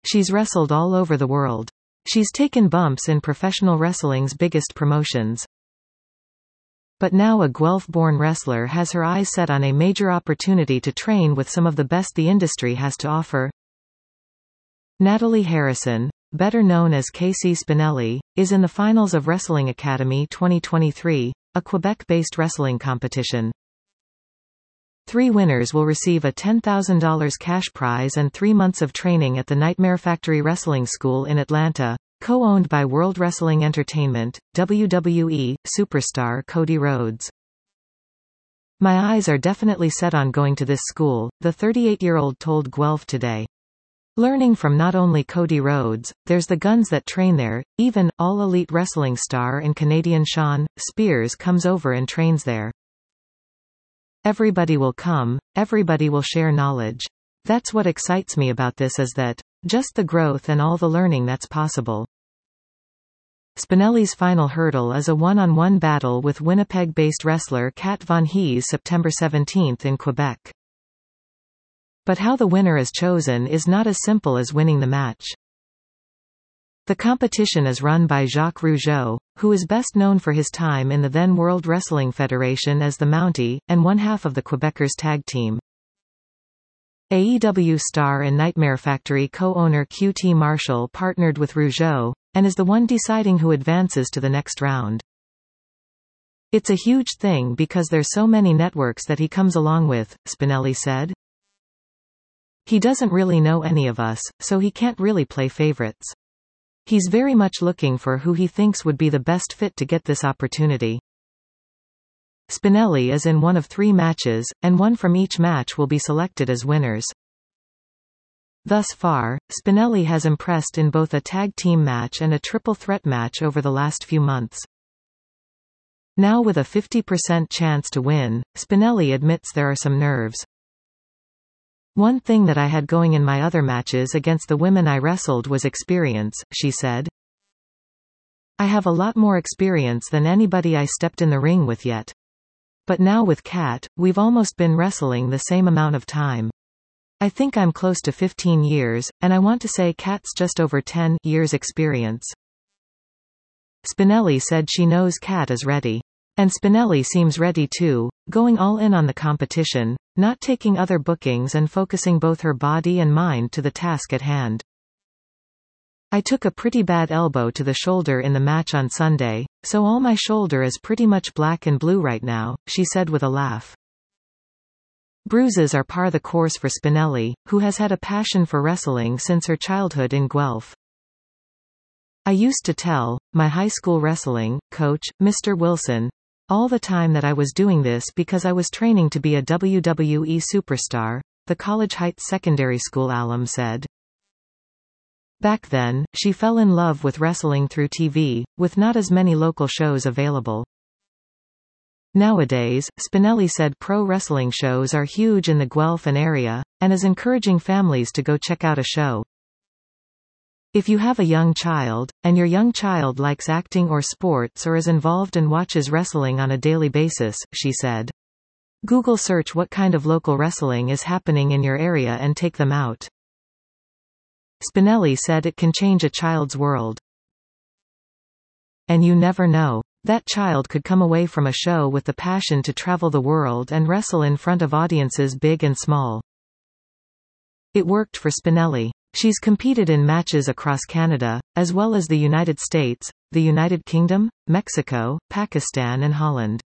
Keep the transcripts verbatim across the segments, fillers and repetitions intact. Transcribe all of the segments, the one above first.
She's wrestled all over the world. She's taken bumps in professional wrestling's biggest promotions. But now a Guelph-born wrestler has her eyes set on a major opportunity to train with some of the best the industry has to offer. Natalie Harrison, better known as Casey Spinelli, is in the finals of Wrestling Academy twenty twenty-three, a Quebec-based wrestling competition. Three winners will receive a ten thousand dollars cash prize and three months of training at the Nightmare Factory Wrestling School in Atlanta, co-owned by World Wrestling Entertainment, W W E, superstar Cody Rhodes. "My eyes are definitely set on going to this school," the thirty-eight-year-old told Guelph Today. "Learning from not only Cody Rhodes, there's the guns that train there, even all-elite wrestling star and Canadian Shawn Spears comes over and trains there. Everybody will come, everybody will share knowledge. That's what excites me about this, is that just the growth and all the learning that's possible." Spinelli's final hurdle is a one-on-one battle with Winnipeg-based wrestler Kat Von Hees September seventeenth in Quebec. But how the winner is chosen is not as simple as winning the match. The competition is run by Jacques Rougeau, who is best known for his time in the then World Wrestling Federation as the Mountie, and one half of the Quebecers tag team. A E W star and Nightmare Factory co-owner Q T Marshall partnered with Rougeau, and is the one deciding who advances to the next round. "It's a huge thing because there's so many networks that he comes along with," Spinelli said. "He doesn't really know any of us, so he can't really play favorites. He's very much looking for who he thinks would be the best fit to get this opportunity." Spinelli is in one of three matches, and one from each match will be selected as winners. Thus far, Spinelli has impressed in both a tag team match and a triple threat match over the last few months. Now with a fifty percent chance to win, Spinelli admits there are some nerves. "One thing that I had going in my other matches against the women I wrestled was experience," she said. "I have a lot more experience than anybody I stepped in the ring with yet. But now with Kat, we've almost been wrestling the same amount of time. I think I'm close to fifteen years, and I want to say Kat's just over ten years experience." Spinelli said she knows Kat is ready. And Spinelli seems ready too, going all in on the competition, not taking other bookings and focusing both her body and mind to the task at hand. "I took a pretty bad elbow to the shoulder in the match on Sunday, so all my shoulder is pretty much black and blue right now," she said with a laugh. Bruises are par the course for Spinelli, who has had a passion for wrestling since her childhood in Guelph. "I used to tell my high school wrestling coach, Mister Wilson, all the time that I was doing this because I was training to be a W W E superstar," the College Heights Secondary School alum said. Back then, she fell in love with wrestling through T V, with not as many local shows available. Nowadays, Spinelli said pro wrestling shows are huge in the Guelph and area, and is encouraging families to go check out a show. "If you have a young child, and your young child likes acting or sports or is involved and watches wrestling on a daily basis," she said, "Google search what kind of local wrestling is happening in your area and take them out." Spinelli said it can change a child's world. And you never know. That child could come away from a show with the passion to travel the world and wrestle in front of audiences big and small. It worked for Spinelli. She's competed in matches across Canada, as well as the United States, the United Kingdom, Mexico, Pakistan and Holland.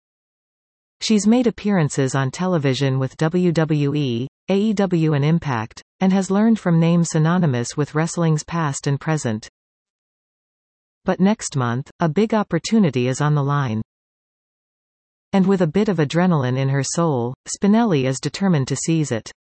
She's made appearances on television with W W E, A E W and Impact, and has learned from names synonymous with wrestling's past and present. But next month, a big opportunity is on the line. And with a bit of adrenaline in her soul, Spinelli is determined to seize it.